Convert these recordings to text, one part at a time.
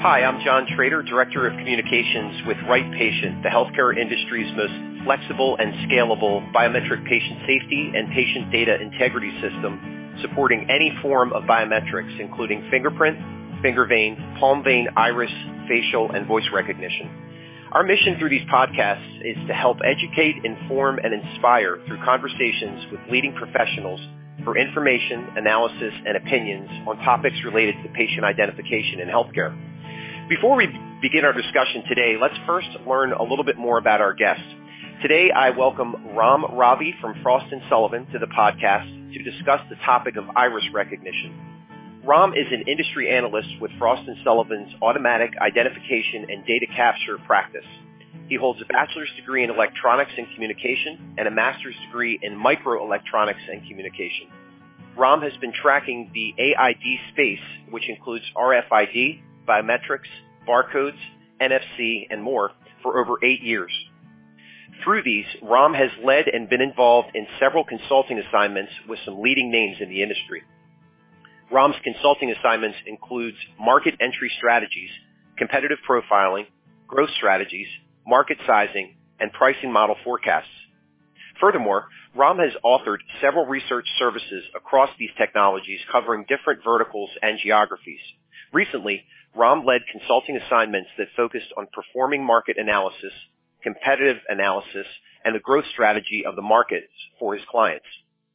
Hi, I'm John Trader, Director of Communications with Right Patient, the healthcare industry's most flexible and scalable biometric patient safety and patient data integrity system, supporting any form of biometrics, including fingerprint, finger vein, palm vein, iris, facial, and voice recognition. Our mission through these podcasts is to help educate, inform, and inspire through conversations with leading professionals for information, analysis, and opinions on topics related to patient identification in healthcare. Before we begin our discussion today, let's first learn a little bit more about our guest. Today, I welcome Ram Ravi from Frost & Sullivan to the podcast to discuss the topic of iris recognition. Ram is an industry analyst with Frost & Sullivan's automatic identification and data capture practice. He holds a bachelor's degree in electronics and communication and a master's degree in microelectronics and communication. Ram has been tracking the AID space, which includes RFID, biometrics, barcodes, NFC, and more, for over 8 years. Through these, Ram has led and been involved in several consulting assignments with some leading names in the industry. Ram's consulting assignments includes market entry strategies, competitive profiling, growth strategies, market sizing, and pricing model forecasts. Furthermore, Ram has authored several research services across these technologies covering different verticals and geographies. Recently, Ram led consulting assignments that focused on performing market analysis, competitive analysis, and the growth strategy of the markets for his clients.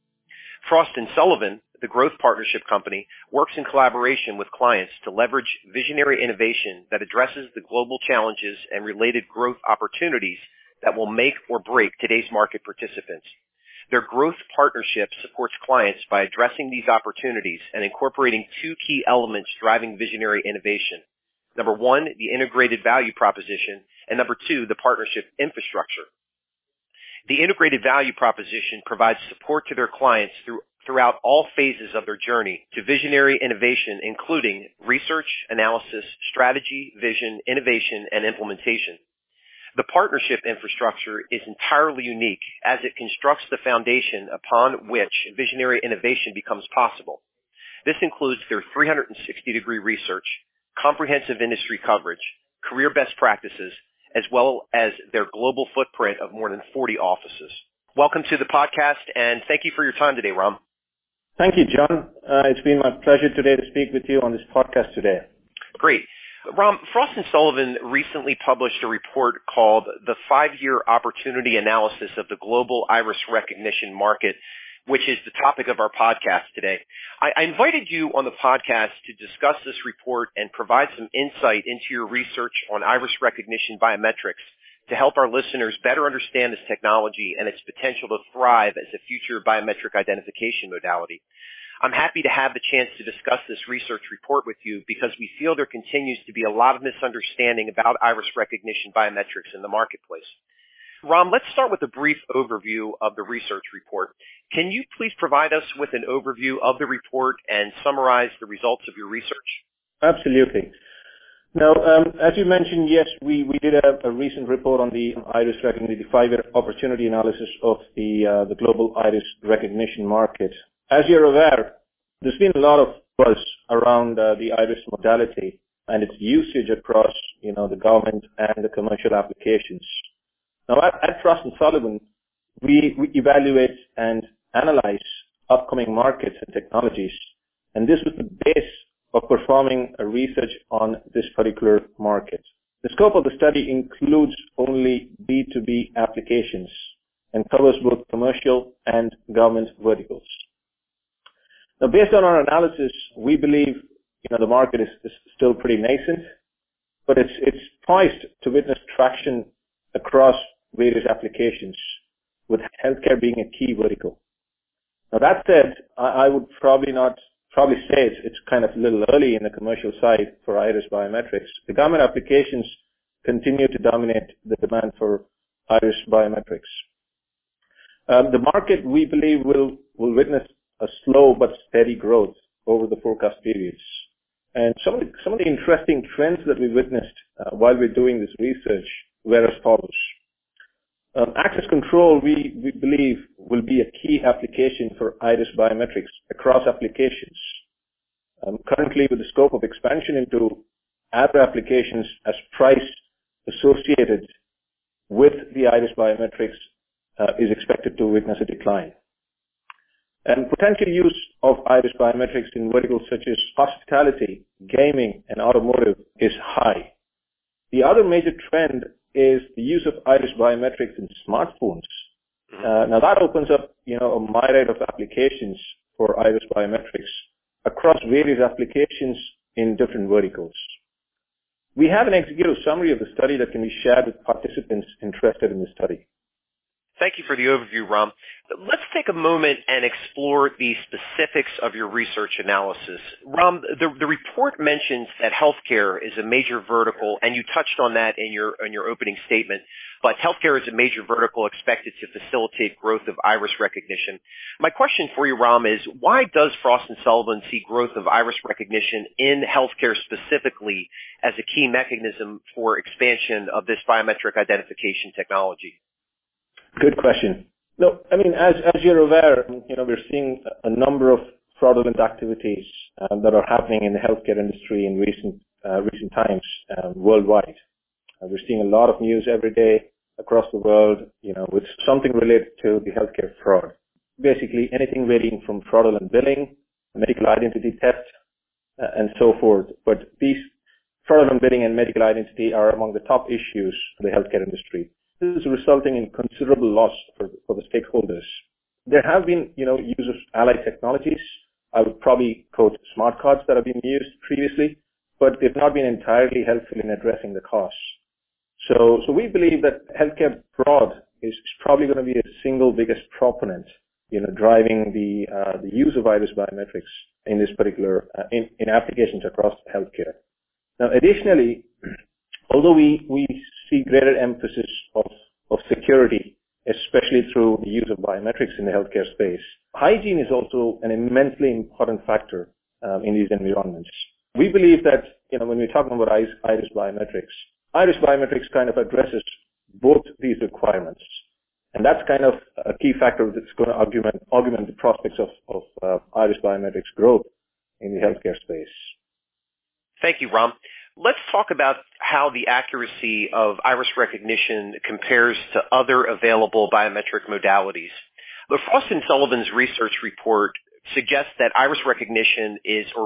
Frost & Sullivan, the growth partnership company, works in collaboration with clients to leverage visionary innovation that addresses the global challenges and related growth opportunities that will make or break today's market participants. Their growth partnership supports clients by addressing these opportunities and incorporating two key elements driving visionary innovation. Number one, the integrated value proposition, and number two, the partnership infrastructure. The integrated value proposition provides support to their clients throughout all phases of their journey to visionary innovation, including research, analysis, strategy, vision, innovation, and implementation. The partnership infrastructure is entirely unique as it constructs the foundation upon which visionary innovation becomes possible. This includes their 360-degree research, comprehensive industry coverage, career best practices, as well as their global footprint of more than 40 offices. Welcome to the podcast, and thank you for your time today, Ram. Thank you, John. It's been my pleasure today to speak with you on this podcast today. Great. Ram, Frost & Sullivan recently published a report called The 5-Year Opportunity Analysis of the Global Iris Recognition Market, which is the topic of our podcast today. I invited you on the podcast to discuss this report and provide some insight into your research on iris recognition biometrics to help our listeners better understand this technology and its potential to thrive as a future biometric identification modality. I'm happy to have the chance to discuss this research report with you because we feel there continues to be a lot of misunderstanding about iris recognition biometrics in the marketplace. Ram, let's start with a brief overview of the research report. Can you please provide us with an overview of the report and summarize the results of your research? Absolutely. Now, as you mentioned, yes, we did a recent report on the iris recognition, the 5-year opportunity analysis of the global iris recognition market. As you're aware, there's been a lot of buzz around the iris modality and its usage across, the government and the commercial applications. Now, at Frost & Sullivan, we evaluate and analyze upcoming markets and technologies, and this was the base of performing a research on this particular market. The scope of the study includes only B2B applications and covers both commercial and government verticals. Now, based on our analysis, we believe, the market is still pretty nascent, but it's poised to witness traction across various applications, with healthcare being a key vertical. Now, that said, I would probably say it's kind of a little early in the commercial side for iris biometrics. The government applications continue to dominate the demand for iris biometrics. The market, we believe, will witness a slow but steady growth over the forecast periods. And some of the interesting trends that we witnessed while we're doing this research were as follows. Access control, we believe, will be a key application for iris biometrics across applications. Currently, with the scope of expansion into other applications as price associated with the iris biometrics is expected to witness a decline. And potential use of iris biometrics in verticals such as hospitality, gaming, and automotive is high. The other major trend is the use of iris biometrics in smartphones. Now that opens up, a myriad of applications for iris biometrics across various applications in different verticals. We have an executive summary of the study that can be shared with participants interested in the study. Thank you for the overview, Ram. Let's take a moment and explore the specifics of your research analysis. Ram, the report mentions that healthcare is a major vertical, and you touched on that in your opening statement, but healthcare is a major vertical expected to facilitate growth of iris recognition. My question for you, Ram, is why does Frost & Sullivan see growth of iris recognition in healthcare specifically as a key mechanism for expansion of this biometric identification technology? Good question. No, as you're aware, we're seeing a number of fraudulent activities that are happening in the healthcare industry in recent times worldwide. We're seeing a lot of news every day across the world, with something related to the healthcare fraud. Basically, anything varying from fraudulent billing, medical identity theft, and so forth. But these fraudulent billing and medical identity are among the top issues for the healthcare industry. This is resulting in considerable loss for the stakeholders. There have been, use of allied technologies. I would probably quote smart cards that have been used previously, but they've not been entirely helpful in addressing the costs. So we believe that healthcare fraud is probably going to be the single biggest proponent, driving the use of iris biometrics in this particular, in applications across healthcare. Now, additionally, although we see greater emphasis of security, especially through the use of biometrics in the healthcare space, hygiene is also an immensely important factor in these environments. We believe that, when we're talking about iris biometrics kind of addresses both these requirements. And that's kind of a key factor that's going to augment the prospects of iris biometrics growth in the healthcare space. Thank you, Ram. Let's talk about how the accuracy of iris recognition compares to other available biometric modalities. The Frost & Sullivan's research report suggests that iris recognition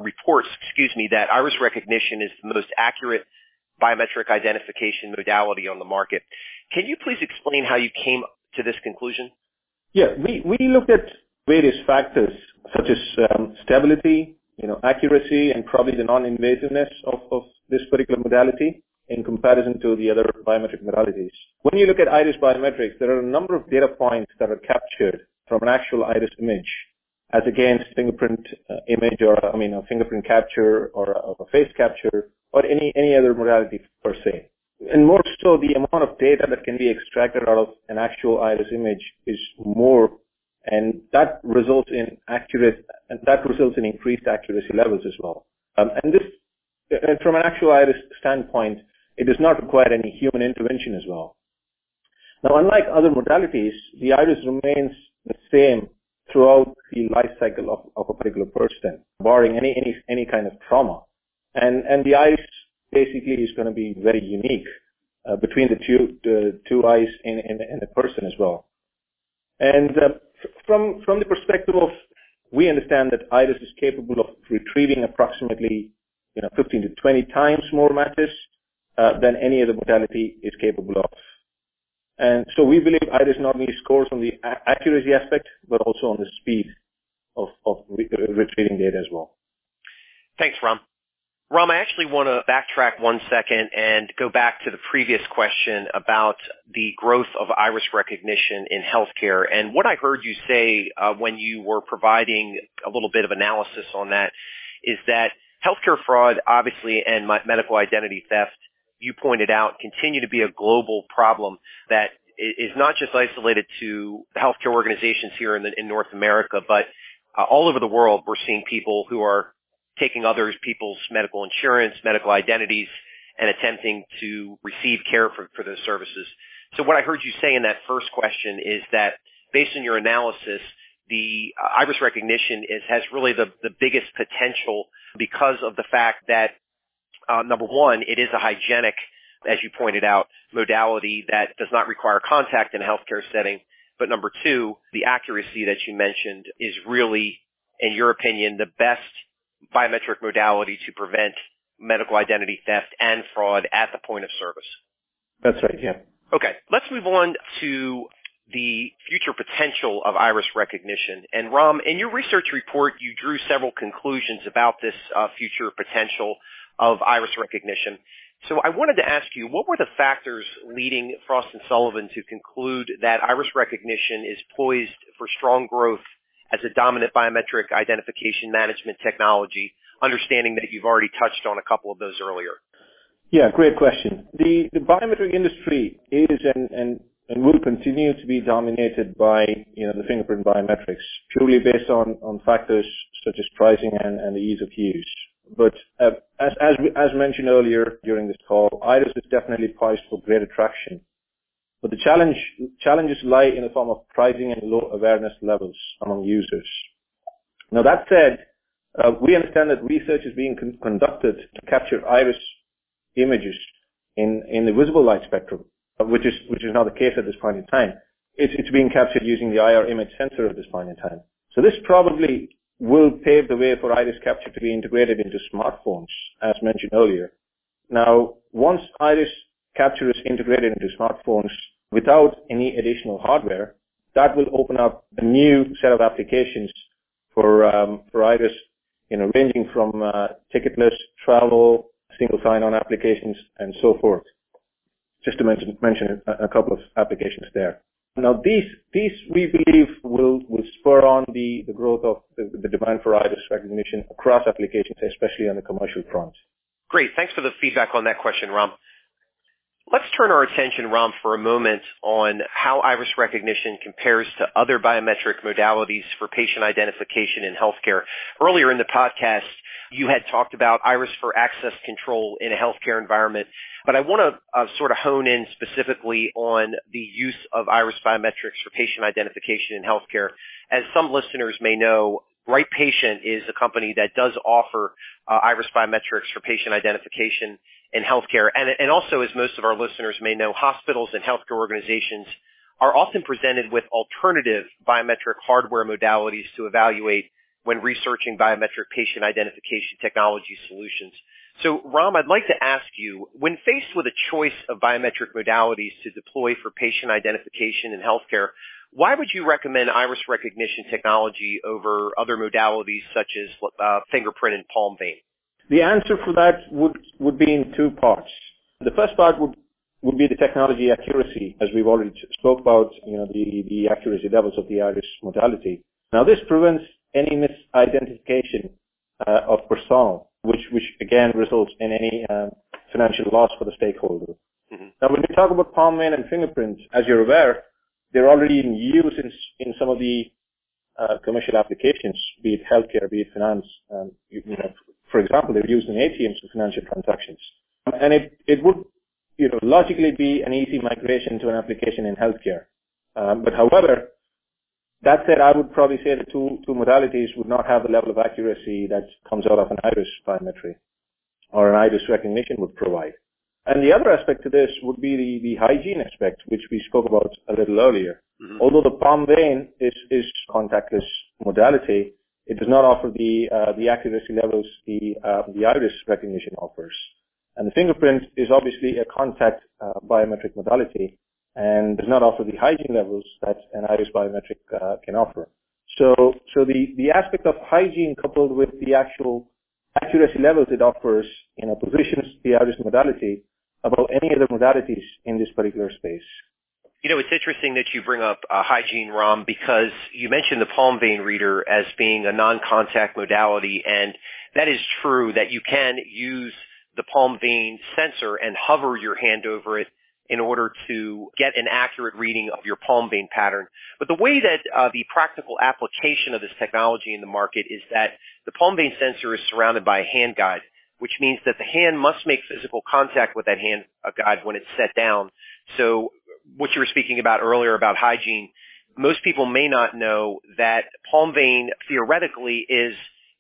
that iris recognition is the most accurate biometric identification modality on the market. Can you please explain how you came to this conclusion? Yeah, we looked at various factors such as stability, accuracy, and probably the non-invasiveness of this particular modality in comparison to the other biometric modalities. When you look at iris biometrics, there are a number of data points that are captured from an actual iris image as against fingerprint image or a fingerprint capture or a face capture or any other modality per se. And more so, the amount of data that can be extracted out of an actual iris image is more, and that results in increased accuracy levels as well. And from an actual iris standpoint, it does not require any human intervention as well. Now, unlike other modalities, the iris remains the same throughout the life cycle of a particular person, barring any kind of trauma. And the iris basically is going to be very unique between the two eyes in a person as well. And from the perspective of, we understand that iris is capable of retrieving approximately 15 to 20 times more matches than any other modality is capable of. And so we believe iris not only scores on the accuracy aspect, but also on the speed of retrieving data as well. Thanks, Ram. Ram, I actually want to backtrack 1 second and go back to the previous question about the growth of iris recognition in healthcare. And what I heard you say when you were providing a little bit of analysis on that is that healthcare fraud, obviously, and medical identity theft, you pointed out, continue to be a global problem that is not just isolated to the healthcare organizations here in North America, but all over the world. We're seeing people who are taking other people's medical insurance, medical identities, and attempting to receive care for those services. So what I heard you say in that first question is that based on your analysis, the iris recognition has really the biggest potential because of the fact that number one, it is a hygienic, as you pointed out, modality that does not require contact in a healthcare setting. But number two, the accuracy that you mentioned is really, in your opinion, the best biometric modality to prevent medical identity theft and fraud at the point of service. That's right, yeah. Okay, let's move on to the future potential of iris recognition. And Ram, in your research report, you drew several conclusions about this future potential of iris recognition. So I wanted to ask you, what were the factors leading Frost & Sullivan to conclude that iris recognition is poised for strong growth as a dominant biometric identification management technology, understanding that you've already touched on a couple of those earlier? Yeah, great question. The biometric industry is and will continue to be dominated by, the fingerprint biometrics, purely based on factors such as pricing and the ease of use. But as mentioned earlier during this call, iris is definitely poised for great attraction. But the challenges lie in the form of pricing and low awareness levels among users. Now that said, we understand that research is being conducted to capture iris images in the visible light spectrum, which is not the case at this point in time. It's being captured using the IR image sensor at this point in time. So this probably will pave the way for iris capture to be integrated into smartphones, as mentioned earlier. Now, once iris capture is integrated into smartphones without any additional hardware, that will open up a new set of applications for iris, ranging from ticketless travel, single sign-on applications, and so forth. Just to mention a couple of applications there. Now, these we believe will spur on the growth of the demand for iris recognition across applications, especially on the commercial front. Great. Thanks for the feedback on that question, Ram. Let's turn our attention, Ram, for a moment on how iris recognition compares to other biometric modalities for patient identification in healthcare. Earlier in the podcast, you had talked about iris for access control in a healthcare environment, but I want to sort of hone in specifically on the use of iris biometrics for patient identification in healthcare. As some listeners may know, Right Patient is a company that does offer iris biometrics for patient identification in healthcare. And also, as most of our listeners may know, hospitals and healthcare organizations are often presented with alternative biometric hardware modalities to evaluate when researching biometric patient identification technology solutions. So, Ram, I'd like to ask you, when faced with a choice of biometric modalities to deploy for patient identification in healthcare, why would you recommend iris recognition technology over other modalities such as fingerprint and palm vein? The answer for that would be in two parts. The first part would be the technology accuracy, as we've already spoke about, the accuracy levels of the iris modality. Now, this prevents any misidentification of personnel, which again results in any financial loss for the stakeholder. Mm-hmm. Now, when we talk about palm vein and fingerprint, as you're aware, they're already in use in some of the commercial applications, be it healthcare, be it finance. For example, they're used in ATMs for financial transactions. And it would, logically be an easy migration to an application in healthcare. But however, that said, I would probably say the two modalities would not have the level of accuracy that comes out of an iris biometry or an iris recognition would provide. And the other aspect to this would be the hygiene aspect, which we spoke about a little earlier. Mm-hmm. Although the palm vein is contactless modality, it does not offer the accuracy levels the iris recognition offers. And the fingerprint is obviously a contact biometric modality and does not offer the hygiene levels that an iris biometric can offer. So the aspect of hygiene coupled with the actual accuracy levels it offers, positions the iris modality above any other modalities in this particular space. It's interesting that you bring up hygiene, Ram, because you mentioned the palm vein reader as being a non-contact modality, and that is true that you can use the palm vein sensor and hover your hand over it in order to get an accurate reading of your palm vein pattern. But the way that the practical application of this technology in the market is that the palm vein sensor is surrounded by a hand guide, which means that the hand must make physical contact with that hand guide when it's set down. So what you were speaking about earlier about hygiene, most people may not know that palm vein theoretically is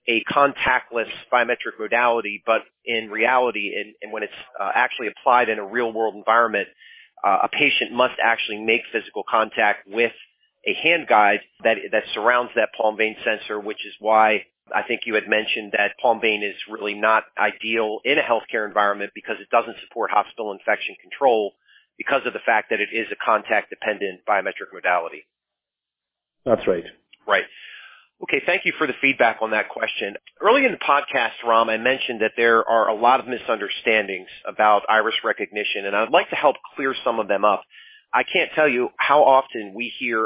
a contactless biometric modality, but in reality, and when it's actually applied in a real-world environment, a patient must actually make physical contact with a hand guide that surrounds that palm vein sensor, which is why I think you had mentioned that palm vein is really not ideal in a healthcare environment because it doesn't support hospital infection control because of the fact that it is a contact-dependent biometric modality. That's right. Right. Okay, thank you for the feedback on that question. Early in the podcast, Ram, I mentioned that there are a lot of misunderstandings about iris recognition, and I'd like to help clear some of them up. I can't tell you how often we hear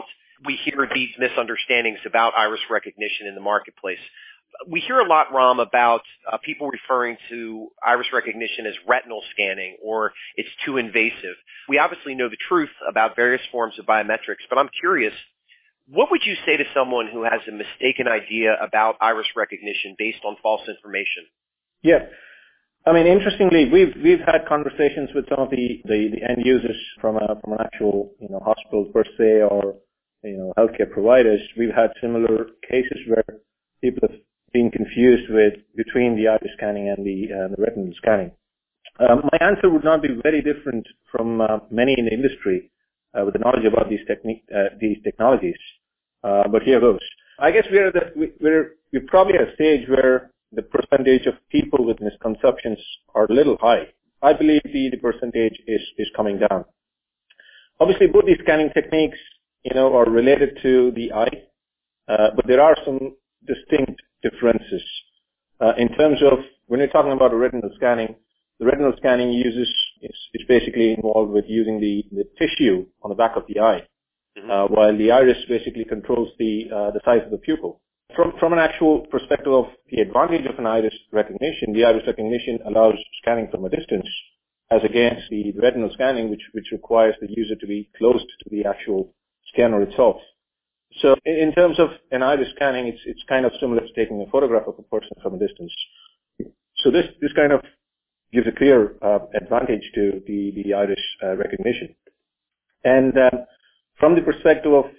these misunderstandings about iris recognition in the marketplace. We hear a lot, Ram, about people referring to iris recognition as retinal scanning or it's too invasive. We obviously know the truth about various forms of biometrics, but I'm curious, what would you say to someone who has a mistaken idea about iris recognition based on false information? Yeah. I mean, interestingly, we've had conversations with some of the end users from an actual, hospital per se or, healthcare providers. We've had similar cases where people have been confused between the iris scanning and the retinal scanning. My answer would not be very different from many in the industry with the knowledge about these technologies. But here goes. I guess we're probably at a stage where the percentage of people with misconceptions are a little high. I believe the percentage is coming down. Obviously, both these scanning techniques, are related to the eye, but there are some distinct differences. In terms of when you're talking about retinal scanning, the retinal scanning is basically involved with using the tissue on the back of the eye, while the iris basically controls the size of the pupil. From an actual perspective of the advantage of an iris recognition, the iris recognition allows scanning from a distance, as against the retinal scanning, which requires the user to be close to the actual scanner itself. So in terms of an iris scanning, it's kind of similar to taking a photograph of a person from a distance. So this kind of gives a clear advantage to the iris recognition. And from the perspective of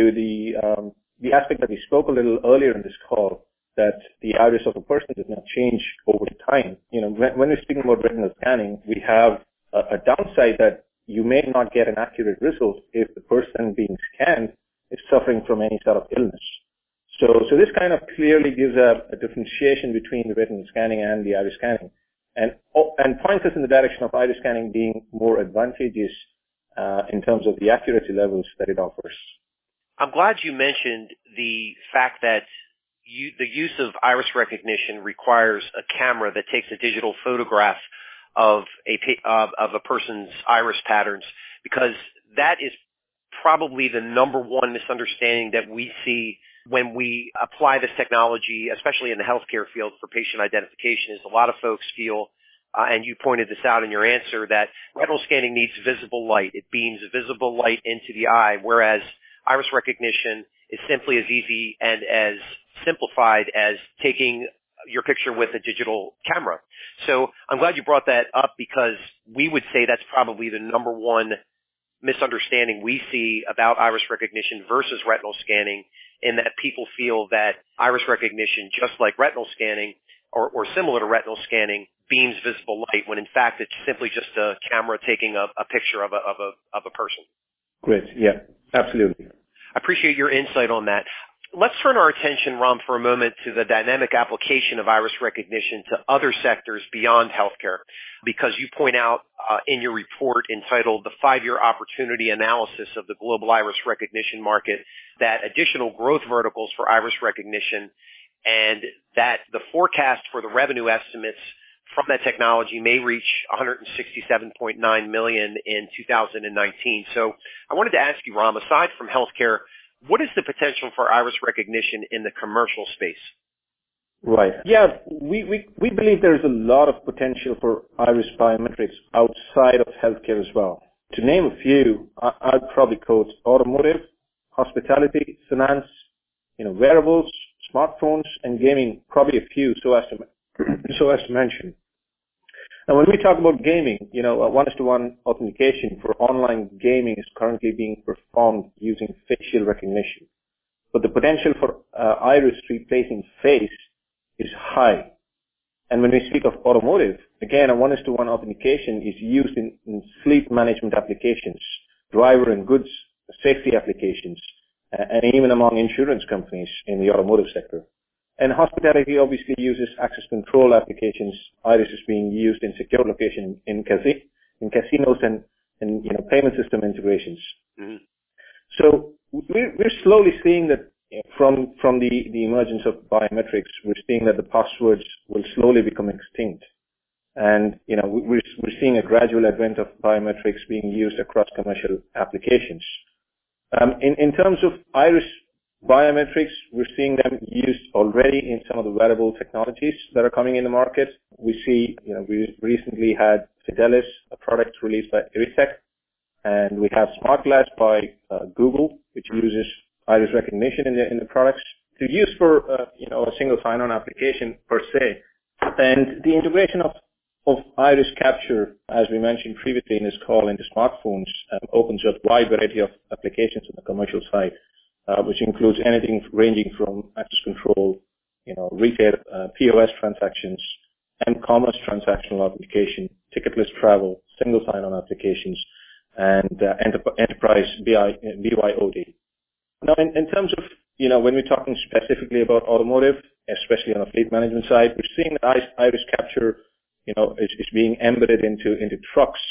the aspect that we spoke a little earlier in this call, that the iris of a person does not change over time. When we're speaking about retinal scanning, we have a downside that you may not get an accurate result if the person being scanned is suffering from any sort of illness. So this kind of clearly gives a differentiation between the retinal scanning and the iris scanning, and points us in the direction of iris scanning being more advantageous in terms of the accuracy levels that it offers. I'm glad you mentioned the fact that the use of iris recognition requires a camera that takes a digital photograph of a person's iris patterns, because that is probably the number one misunderstanding that we see when we apply this technology, especially in the healthcare field for patient identification, is a lot of folks feel, and you pointed this out in your answer, that retinal scanning needs visible light. It beams visible light into the eye, whereas iris recognition is simply as easy and as simplified as taking your picture with a digital camera. So I'm glad you brought that up, because we would say that's probably the number one misunderstanding we see about iris recognition versus retinal scanning, in that people feel that iris recognition, just like retinal scanning or similar to retinal scanning, beams visible light, when in fact it's simply just a camera taking a picture of a person. Great. Yeah, absolutely. I appreciate your insight on that. Let's turn our attention, Ram, for a moment to the dynamic application of iris recognition to other sectors beyond healthcare, because you point out in your report entitled The 5-Year Opportunity Analysis of the Global Iris Recognition Market that additional growth verticals for iris recognition, and that the forecast for the revenue estimates from that technology may reach $167.9 million in 2019. So I wanted to ask you, Ram, aside from healthcare, what is the potential for iris recognition in the commercial space? Right. Yeah, we believe there's a lot of potential for iris biometrics outside of healthcare as well. To name a few, I'd probably quote automotive, hospitality, finance, wearables, smartphones, and gaming, probably a few so as to mention. Now, when we talk about gaming, one-to-one authentication for online gaming is currently being performed using facial recognition. but the potential for iris replacing face is high. And when we speak of automotive, again, a 1:1 authentication is used in fleet management applications, driver and goods safety applications, and even among insurance companies in the automotive sector. And hospitality obviously uses access control applications. Iris is being used in secure location in casinos and payment system integrations. Mm-hmm. So we're slowly seeing that from the emergence of biometrics, we're seeing that the passwords will slowly become extinct. And, we're seeing a gradual advent of biometrics being used across commercial applications. In terms of iris biometrics, we're seeing them used already in some of the wearable technologies that are coming in the market. We see, we recently had Fidelis, a product released by Iritech, and we have Smart Glass by Google, which uses iris recognition in the products to use for a single sign-on application per se. And the integration of iris capture, as we mentioned previously in this call, into smartphones opens up a wide variety of applications on the commercial side, which includes anything ranging from access control, retail, POS transactions, and commerce transactional authentication, ticketless travel, single sign-on applications, and enterprise BYOD. Now, in terms of, when we're talking specifically about automotive, especially on the fleet management side, we're seeing that iris capture, is being embedded into trucks,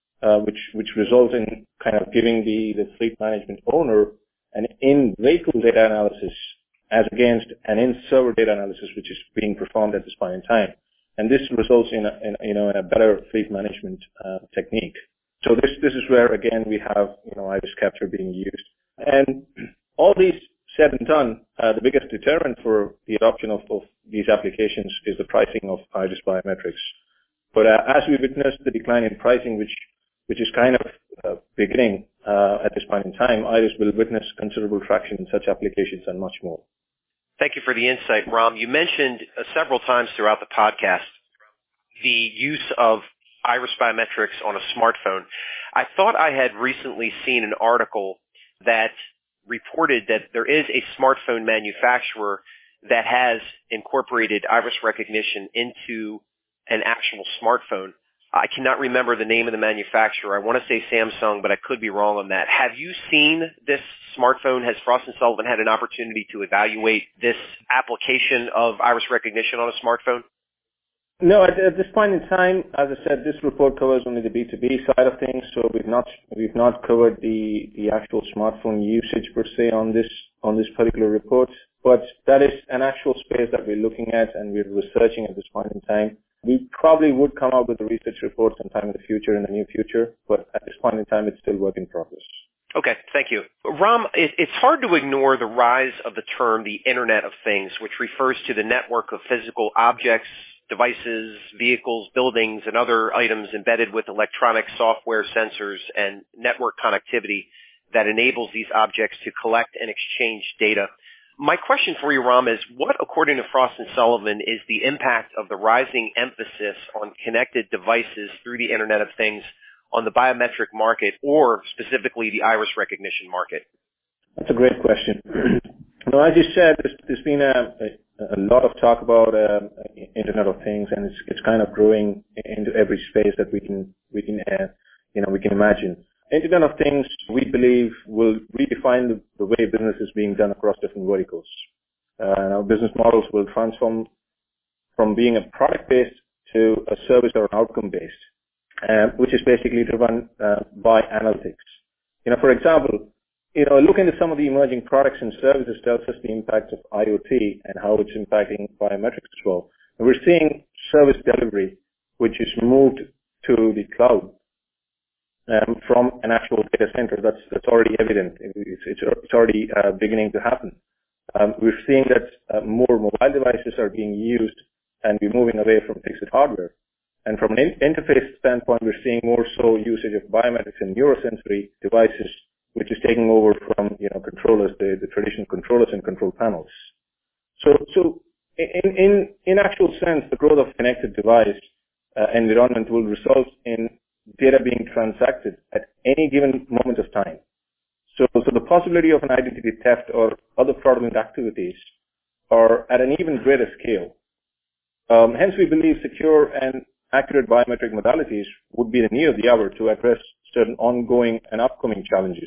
which result in kind of giving the fleet management owner an in-vehicle data analysis as against an in-server data analysis, which is being performed at this point in time. And this results in a better fleet management technique. So this is where, again, we have, iris capture being used. And all these said and done, the biggest deterrent for the adoption of these applications is the pricing of iris biometrics. But as we witness the decline in pricing, which is kind of beginning at this point in time, iris will witness considerable traction in such applications and much more. Thank you for the insight, Ram. You mentioned several times throughout the podcast the use of iris biometrics on a smartphone. I thought I had recently seen an article that reported that there is a smartphone manufacturer that has incorporated iris recognition into an actual smartphone. I cannot remember the name of the manufacturer. I want to say Samsung, but I could be wrong on that. Have you seen this smartphone? Has Frost & Sullivan had an opportunity to evaluate this application of iris recognition on a smartphone? No, at this point in time, as I said, this report covers only the B2B side of things, so we've not covered the actual smartphone usage per se on this particular report. But that is an actual space that we're looking at and we're researching at this point in time. We probably would come out with a research report sometime in the near future, but at this point in time, it's still work in progress. Okay, thank you. Ram, it's hard to ignore the rise of the term the Internet of Things, which refers to the network of physical objects, devices, vehicles, buildings, and other items embedded with electronic software, sensors, and network connectivity that enables these objects to collect and exchange data. My question for you, Ram, is what, according to Frost & Sullivan, is the impact of the rising emphasis on connected devices through the Internet of Things on the biometric market, or specifically the iris recognition market? That's a great question. As you said, there's been a lot of talk about Internet of Things, and it's kind of growing into every space that we can imagine. Internet of Things, we believe, will redefine the way business is being done across different verticals. Our business models will transform from being a product-based to a service or an outcome-based, which is basically driven by analytics. For example, look into some of the emerging products and services tells us the impact of IoT and how it's impacting biometrics as well. And we're seeing service delivery, which is moved to the cloud. From an actual data center, that's already evident. It's already beginning to happen. We're seeing that more mobile devices are being used, and we're moving away from fixed hardware. And from an interface standpoint, we're seeing more so usage of biometrics and neurosensory devices, which is taking over from controllers, the traditional controllers and control panels. So in actual sense, the growth of connected device environment will result in data being transacted at any given moment of time. So the possibility of an identity theft or other fraudulent activities are at an even greater scale. Hence, we believe secure and accurate biometric modalities would be the need of the hour to address certain ongoing and upcoming challenges.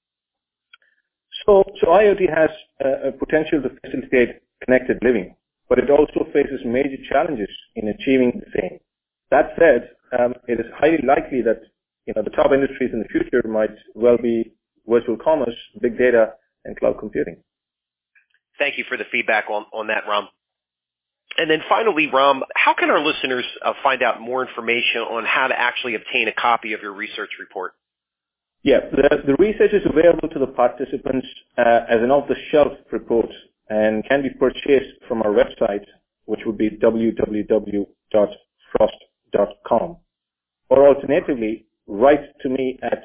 So IoT has a potential to facilitate connected living, but it also faces major challenges in achieving the same. That said, it is highly likely that the top industries in the future might well be virtual commerce, big data, and cloud computing. Thank you for the feedback on that, Ram. And then finally, Ram, how can our listeners find out more information on how to actually obtain a copy of your research report? Yeah, the research is available to the participants as an off-the-shelf report and can be purchased from our website, which would be www.frost.com. Or alternatively, write to me at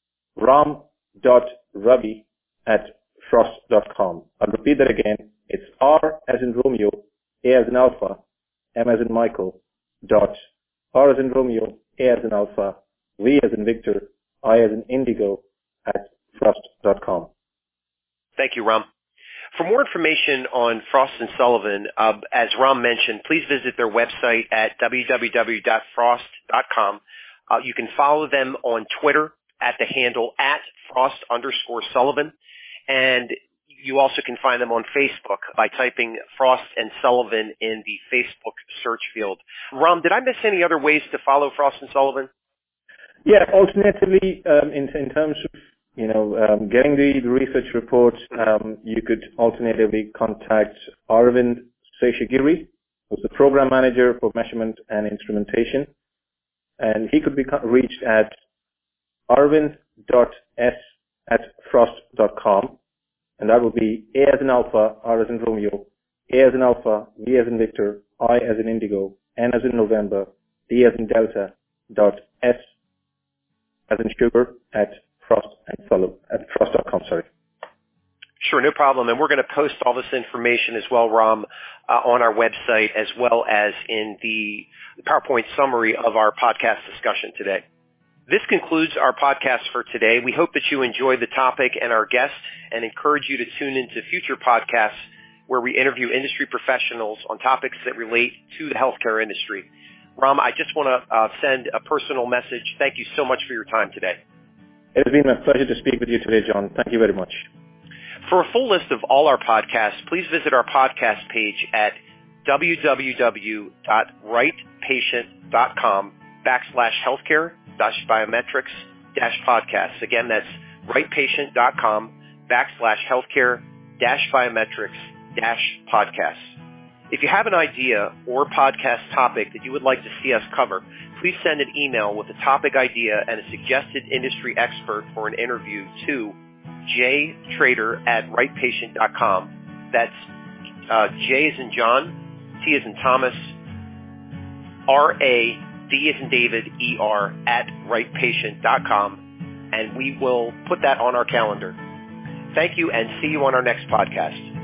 ram.ravi@frost.com. I'll repeat that again. It's R as in Romeo, A as in Alpha, M as in Michael, R as in Romeo, A as in Alpha, V as in Victor, I as in Indigo @frost.com. Thank you, Ram. For more information on Frost & Sullivan, as Ram mentioned, please visit their website at www.frost.com. You can follow them on Twitter at the handle @Frost_Sullivan. And you also can find them on Facebook by typing Frost & Sullivan in the Facebook search field. Ram, did I miss any other ways to follow Frost & Sullivan? Yeah, alternatively, in terms of getting the research report, you could alternatively contact Arvind Seshagiri, who's the program manager for measurement and instrumentation, and he could be reached at arvind.s@frost.com, and that would be A as in Alpha, R as in Romeo, A as in Alpha, V as in Victor, I as in Indigo, N as in November, D as in Delta, .s as in sugar @frost.com. Sure, no problem. And we're going to post all this information as well, Ram, on our website, as well as in the PowerPoint summary of our podcast discussion today. This concludes our podcast for today. We hope that you enjoyed the topic and our guest, and encourage you to tune into future podcasts where we interview industry professionals on topics that relate to the healthcare industry. Ram, I just want to send a personal message. Thank you so much for your time today. It has been a pleasure to speak with you today, John. Thank you very much. For a full list of all our podcasts, please visit our podcast page at www.rightpatient.com/healthcare-biometrics-podcasts. Again, that's rightpatient.com/healthcare-biometrics-podcasts. If you have an idea or podcast topic that you would like to see us cover, please send an email with a topic idea and a suggested industry expert for an interview to jtrader@rightpatient.com. That's J as in John, T as in Thomas, R-A-D as in David, E-R @rightpatient.com, and we will put that on our calendar. Thank you, and see you on our next podcast.